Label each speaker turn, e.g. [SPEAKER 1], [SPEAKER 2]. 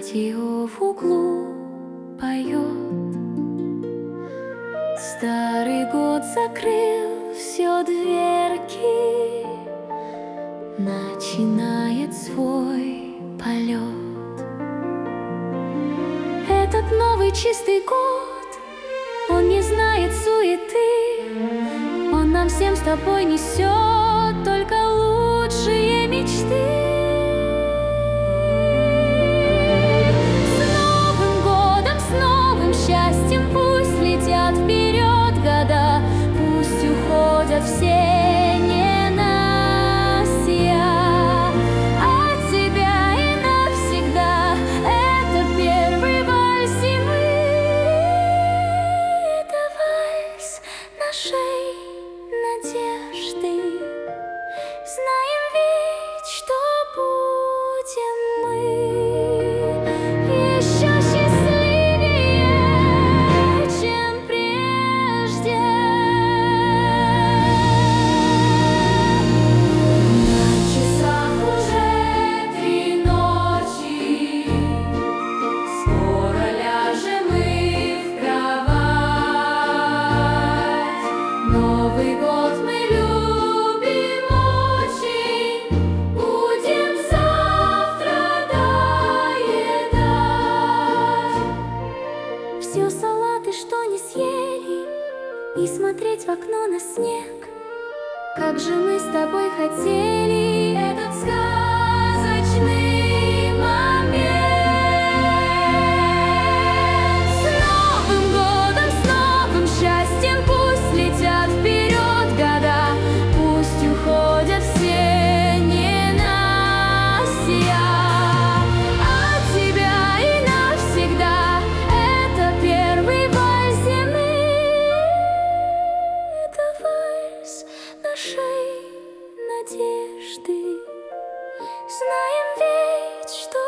[SPEAKER 1] Радио в углу поет. Старый год закрыл все дверки, начинает свой полет. Этот новый чистый год, он не знает суеты, он нам всем с тобой несет только лучшие мечты. Все ненастья от тебя и навсегда. Это первый вальс зимы, это вальс нашей надежды. Знаем ведь, что будем мы еще счастливее, чем прежде. Новый год мы любим очень, будем завтра доедать все салаты, что не съели, и смотреть в окно на снег. Как же мы с тобой хотели этот сказочный момент. С Новым годом, с новым счастьем, пусть летят вперед года, пусть уходят все ненастья от тебя и навсегда. Это первый вальс зимы, это вальс нашей надежды. Знаем ведь, что